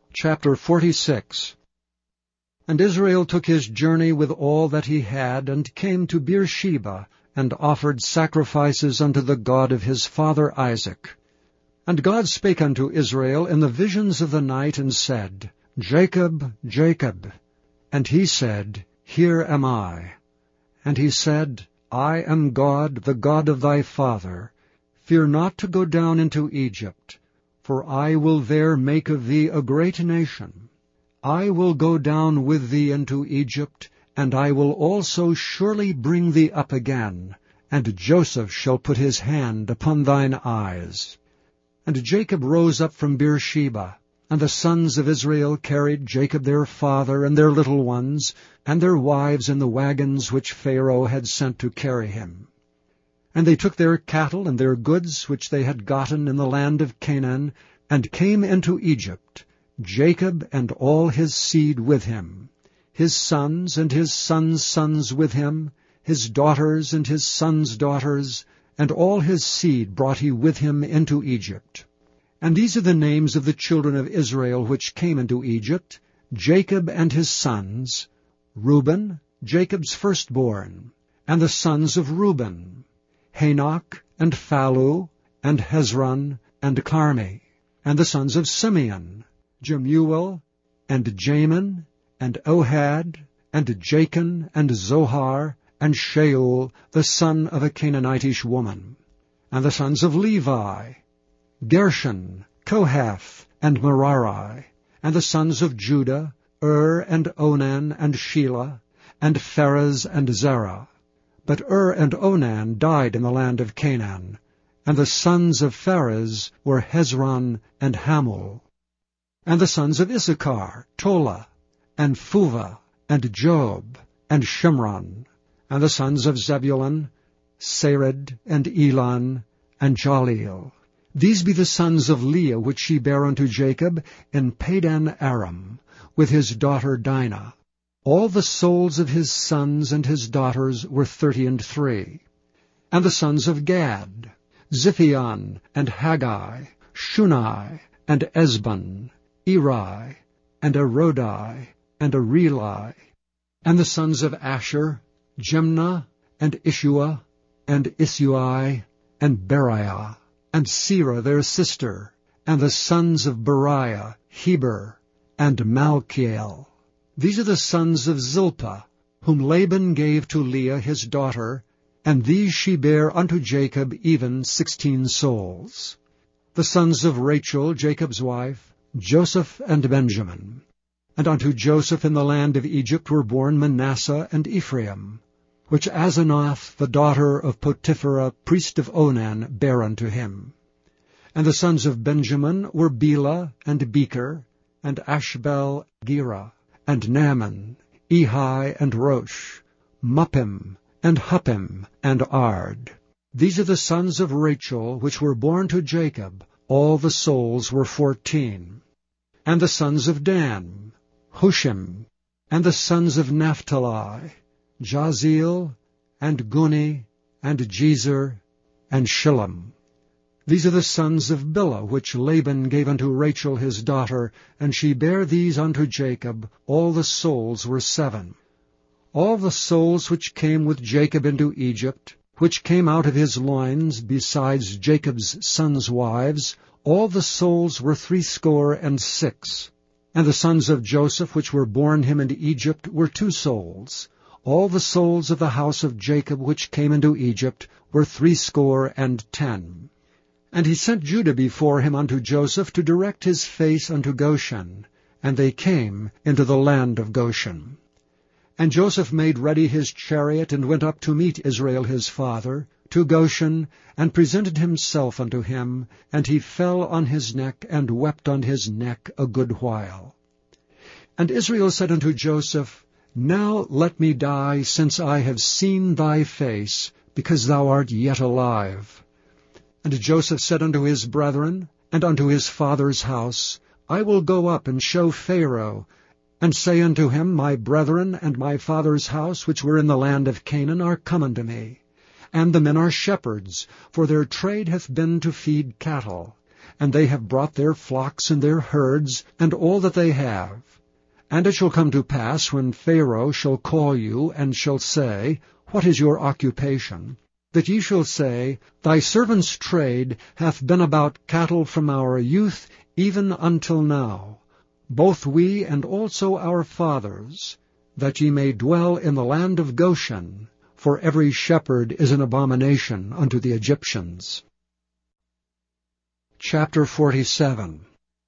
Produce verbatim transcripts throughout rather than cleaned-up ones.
Chapter forty-six. And Israel took his journey with all that he had, and came to Beersheba, and offered sacrifices unto the God of his father Isaac. And God spake unto Israel in the visions of the night, and said, Jacob, Jacob. And he said, Here am I. And he said, I am God, the God of thy father. Fear not to go down into Egypt, for I will there make of thee a great nation. I will go down with thee into Egypt, and I will also surely bring thee up again, and Joseph shall put his hand upon thine eyes. And Jacob rose up from Beersheba, and the sons of Israel carried Jacob their father and their little ones, and their wives in the wagons which Pharaoh had sent to carry him. And they took their cattle and their goods which they had gotten in the land of Canaan, and came into Egypt, Jacob and all his seed with him, his sons and his sons' sons with him, his daughters and his sons' daughters, and all his seed brought he with him into Egypt. And these are the names of the children of Israel which came into Egypt, Jacob and his sons, Reuben, Jacob's firstborn, and the sons of Reuben, Hanok, and Phalu, and Hezron, and Carmi, and the sons of Simeon, Jemuel, and Jamin, and Ohad, and Jachin, and Zohar, and Shaul, the son of a Canaanitish woman, and the sons of Levi, Gershon, Kohath, and Merari, and the sons of Judah, Ur, and Onan, and Shelah, and Pharez, and Zerah. But Ur and Onan died in the land of Canaan, and the sons of Pharez were Hezron and Hamul. And the sons of Issachar, Tola, and Phuvah, and Job, and Shimron. And the sons of Zebulun, Sarid, and Elon, and Jaleel. These be the sons of Leah which she bare unto Jacob in Padan Aram, with his daughter Dinah. All the souls of his sons and his daughters were thirty and three. And the sons of Gad, Ziphion, and Haggai, Shunai, and Esbon, Eri, and Arodai, and Areli. And the sons of Asher, Jimnah, and Ishua, and Isui, and Beriah, and Serah their sister, and the sons of Beriah, Heber, and Malchiel. These are the sons of Zilpah, whom Laban gave to Leah his daughter, and these she bare unto Jacob even sixteen souls. The sons of Rachel, Jacob's wife, Joseph and Benjamin. And unto Joseph in the land of Egypt were born Manasseh and Ephraim, which Asenath, the daughter of Potiphera, priest of Onan, bare unto him. And the sons of Benjamin were Bela, and Becher, and Ashbel, Gera, and Naaman, Ehi, and Rosh, Muppim, and Huppim, and Ard. These are the sons of Rachel, which were born to Jacob. All the souls were fourteen. And the sons of Dan, Hushim, and the sons of Naphtali, Jaziel, and Guni, and Jezer, and Shillem. These are the sons of Bilhah, which Laban gave unto Rachel his daughter, and she bare these unto Jacob. All the souls were seven. All the souls which came with Jacob into Egypt, which came out of his loins, besides Jacob's sons' wives, all the souls were threescore and six. And the sons of Joseph, which were born him in Egypt, were two souls. All the souls of the house of Jacob, which came into Egypt, were threescore and ten. And he sent Judah before him unto Joseph, to direct his face unto Goshen. And they came into the land of Goshen. And Joseph made ready his chariot, and went up to meet Israel his father, to Goshen, and presented himself unto him, and he fell on his neck, and wept on his neck a good while. And Israel said unto Joseph, Now let me die, since I have seen thy face, because thou art yet alive. And Joseph said unto his brethren, and unto his father's house, I will go up and show Pharaoh, and say unto him, My brethren and my father's house, which were in the land of Canaan, are come unto me. And the men are shepherds, for their trade hath been to feed cattle. and they have brought their flocks and their herds, and all that they have. And it shall come to pass, when Pharaoh shall call you, and shall say, What is your occupation? That ye shall say, Thy servant's trade hath been about cattle from our youth even until now, both we and also our fathers, that ye may dwell in the land of Goshen, for every shepherd is an abomination unto the Egyptians. Chapter forty-seven.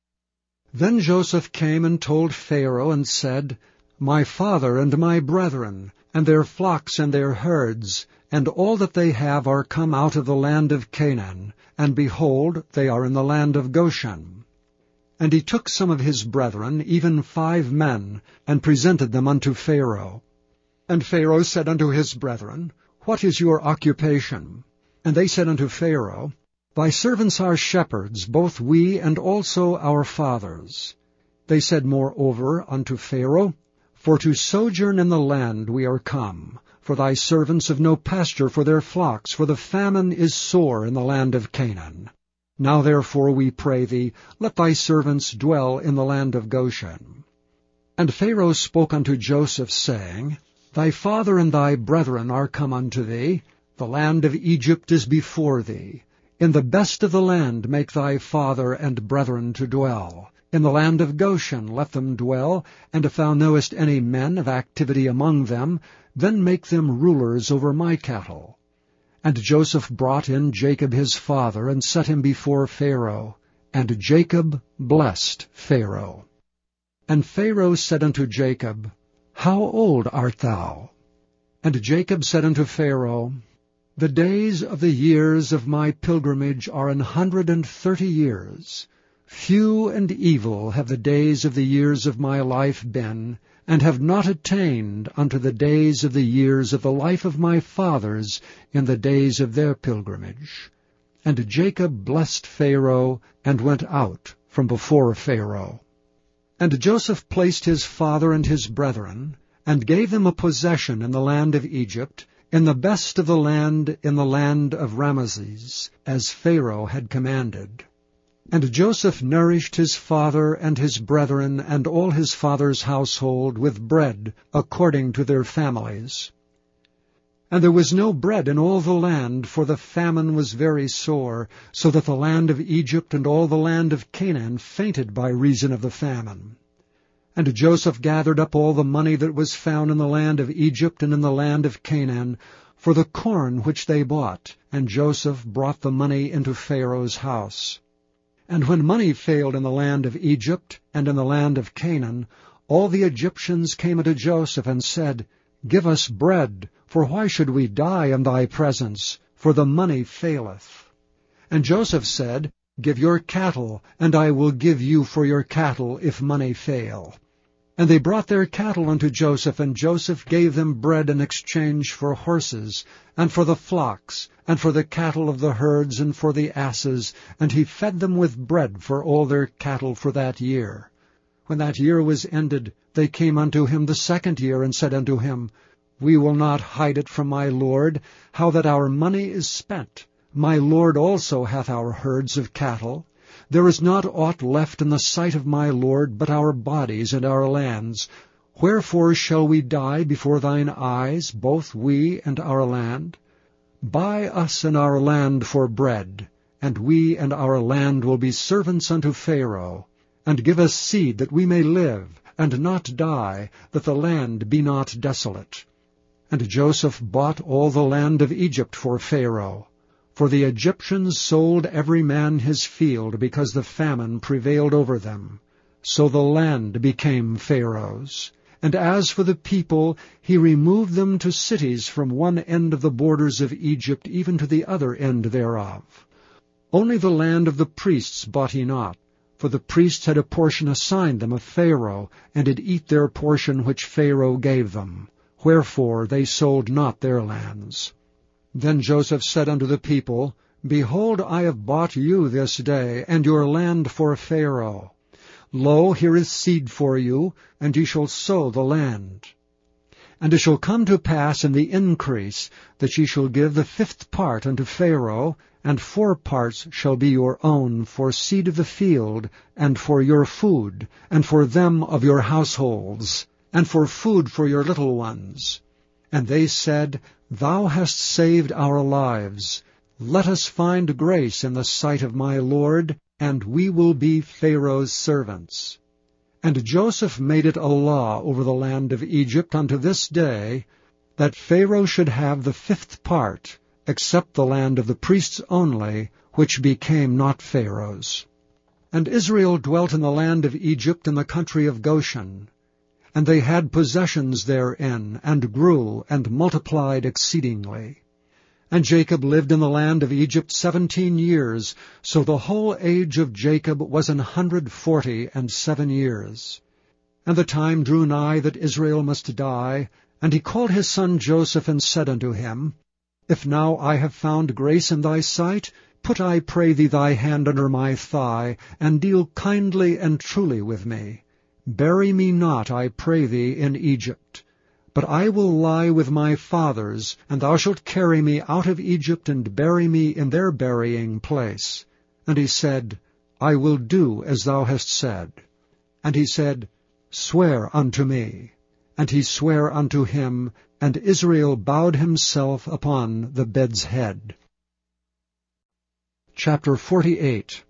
Then Joseph came and told Pharaoh, and said, My father and my brethren, and their flocks and their herds, and all that they have are come out of the land of Canaan, and behold, they are in the land of Goshen. And he took some of his brethren, even five men, and presented them unto Pharaoh. And Pharaoh said unto his brethren, What is your occupation? And they said unto Pharaoh, Thy servants are shepherds, both we and also our fathers. They said moreover unto Pharaoh, For to sojourn in the land we are come, for thy servants have no pasture for their flocks, for the famine is sore in the land of Canaan. Now therefore we pray thee, let thy servants dwell in the land of Goshen. And Pharaoh spoke unto Joseph, saying, Thy father and thy brethren are come unto thee, the land of Egypt is before thee. In the best of the land make thy father and brethren to dwell. In the land of Goshen let them dwell, and if thou knowest any men of activity among them, then make them rulers over my cattle. And Joseph brought in Jacob his father, and set him before Pharaoh. And Jacob blessed Pharaoh. And Pharaoh said unto Jacob, How old art thou? And Jacob said unto Pharaoh, The days of the years of my pilgrimage are an hundred and thirty years. Few and evil have the days of the years of my life been, and have not attained unto the days of the years of the life of my fathers in the days of their pilgrimage. And Jacob blessed Pharaoh, and went out from before Pharaoh. And Joseph placed his father and his brethren, and gave them a possession in the land of Egypt, in the best of the land, in the land of Ramesses, as Pharaoh had commanded. And Joseph nourished his father and his brethren and all his father's household with bread according to their families. And there was no bread in all the land, for the famine was very sore, so that the land of Egypt and all the land of Canaan fainted by reason of the famine. And Joseph gathered up all the money that was found in the land of Egypt and in the land of Canaan, for the corn which they bought, and Joseph brought the money into Pharaoh's house. And when money failed in the land of Egypt and in the land of Canaan, all the Egyptians came unto Joseph and said, Give us bread, for why should we die in thy presence? For the money faileth. And Joseph said, Give your cattle, and I will give you for your cattle, if money fail. And they brought their cattle unto Joseph, and Joseph gave them bread in exchange for horses, and for the flocks, and for the cattle of the herds, and for the asses, and he fed them with bread for all their cattle for that year. When that year was ended, they came unto him the second year, and said unto him, We will not hide it from my lord, how that our money is spent. My lord also hath our herds of cattle. There is not aught left in the sight of my lord but our bodies and our lands. Wherefore shall we die before thine eyes, both we and our land? Buy us and our land for bread, and we and our land will be servants unto Pharaoh. And give us seed that we may live, and not die, that the land be not desolate. And Joseph bought all the land of Egypt for Pharaoh. For the Egyptians sold every man his field, because the famine prevailed over them. So the land became Pharaoh's. And as for the people, he removed them to cities from one end of the borders of Egypt even to the other end thereof. Only the land of the priests bought he not, for the priests had a portion assigned them of Pharaoh, and did eat their portion which Pharaoh gave them. Wherefore they sold not their lands. Then Joseph said unto the people, Behold, I have bought you this day, and your land for Pharaoh. Lo, here is seed for you, and ye shall sow the land. And it shall come to pass in the increase that ye shall give the fifth part unto Pharaoh, and four parts shall be your own for seed of the field, and for your food, and for them of your households, and for food for your little ones. And they said, Thou hast saved our lives. Let us find grace in the sight of my Lord, and we will be Pharaoh's servants. And Joseph made it a law over the land of Egypt unto this day, that Pharaoh should have the fifth part, except the land of the priests only, which became not Pharaoh's. And Israel dwelt in the land of Egypt in the country of Goshen. And they had possessions therein, and grew, and multiplied exceedingly. And Jacob lived in the land of Egypt seventeen years, so the whole age of Jacob was an hundred forty and seven years. And the time drew nigh that Israel must die, and he called his son Joseph, and said unto him, If now I have found grace in thy sight, put, I pray thee, thy hand under my thigh, and deal kindly and truly with me. Bury me not, I pray thee, in Egypt. But I will lie with my fathers, and thou shalt carry me out of Egypt, and bury me in their burying place. And he said, I will do as thou hast said. And he said, Swear unto me. And he sware unto him, and Israel bowed himself upon the bed's head. Chapter forty-eight.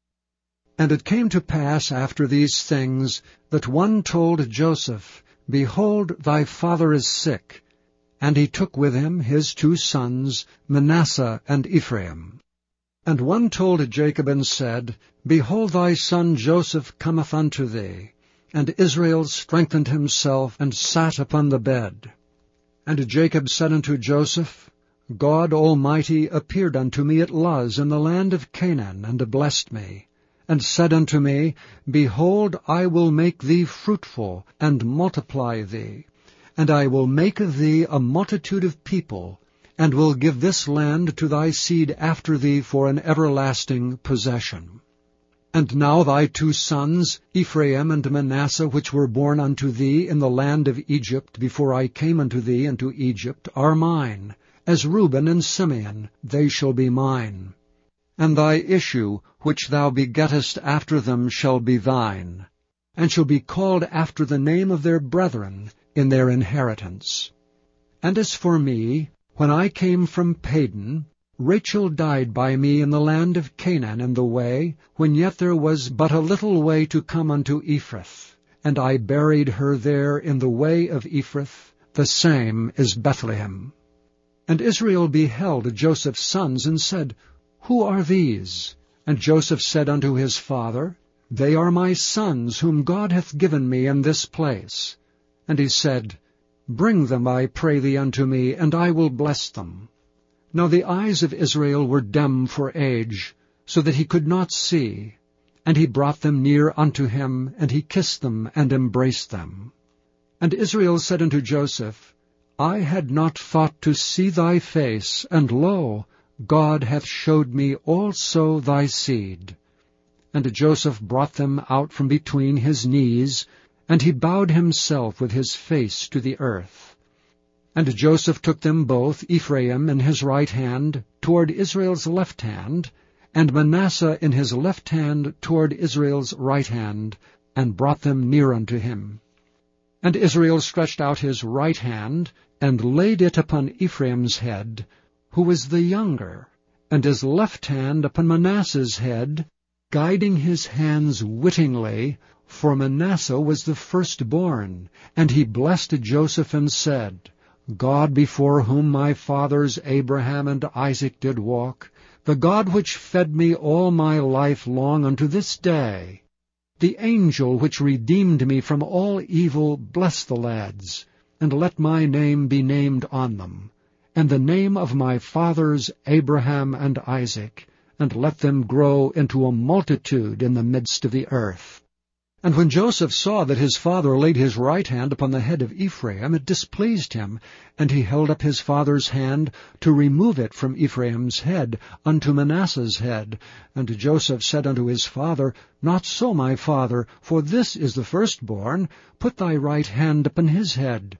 And it came to pass after these things, that one told Joseph, Behold, thy father is sick. And he took with him his two sons, Manasseh and Ephraim. And one told Jacob, and said, Behold, thy son Joseph cometh unto thee. And Israel strengthened himself, and sat upon the bed. And Jacob said unto Joseph, God Almighty appeared unto me at Luz in the land of Canaan, and blessed me, and said unto me, Behold, I will make thee fruitful, and multiply thee, and I will make of thee a multitude of people, and will give this land to thy seed after thee for an everlasting possession. And now thy two sons, Ephraim and Manasseh, which were born unto thee in the land of Egypt before I came unto thee into Egypt, are mine. As Reuben and Simeon, they shall be mine. And thy issue, which thou begettest after them, shall be thine, and shall be called after the name of their brethren in their inheritance. And as for me, when I came from Padan, Rachel died by me in the land of Canaan in the way, when yet there was but a little way to come unto Ephrath, and I buried her there in the way of Ephrath, the same is Bethlehem. And Israel beheld Joseph's sons, and said, Who are these? And Joseph said unto his father, They are my sons, whom God hath given me in this place. And he said, Bring them, I pray thee, unto me, and I will bless them. Now the eyes of Israel were dim for age, so that he could not see. And he brought them near unto him, and he kissed them, and embraced them. And Israel said unto Joseph, I had not thought to see thy face, and lo, God hath showed me also thy seed. And Joseph brought them out from between his knees, and he bowed himself with his face to the earth. And Joseph took them both, Ephraim in his right hand, toward Israel's left hand, and Manasseh in his left hand toward Israel's right hand, and brought them near unto him. And Israel stretched out his right hand, and laid it upon Ephraim's head, who was the younger, and his left hand upon Manasseh's head, guiding his hands wittingly, for Manasseh was the firstborn. And he blessed Joseph, and said, God before whom my fathers Abraham and Isaac did walk, the God which fed me all my life long unto this day, the angel which redeemed me from all evil, bless the lads, and let my name be named on them, and the name of my fathers Abraham and Isaac, and let them grow into a multitude in the midst of the earth. And when Joseph saw that his father laid his right hand upon the head of Ephraim, it displeased him, and he held up his father's hand to remove it from Ephraim's head unto Manasseh's head. And Joseph said unto his father, Not so, my father, for this is the firstborn. Put thy right hand upon his head.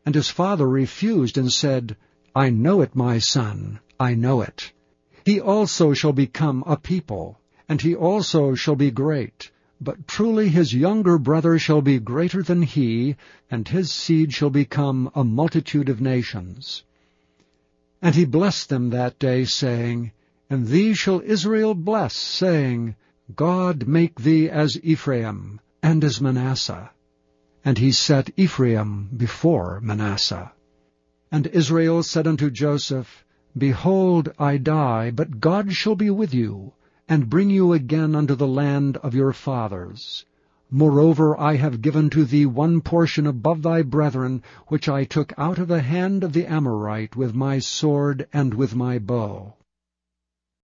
And his father refused and said, I know it, my son, I know it. He also shall become a people, and he also shall be great. But truly his younger brother shall be greater than he, and his seed shall become a multitude of nations. And he blessed them that day, saying, And thee shall Israel bless, saying, God make thee as Ephraim, and as Manasseh. And he set Ephraim before Manasseh. And Israel said unto Joseph, Behold, I die, but God shall be with you, and bring you again unto the land of your fathers. Moreover, I have given to thee one portion above thy brethren, which I took out of the hand of the Amorite with my sword and with my bow.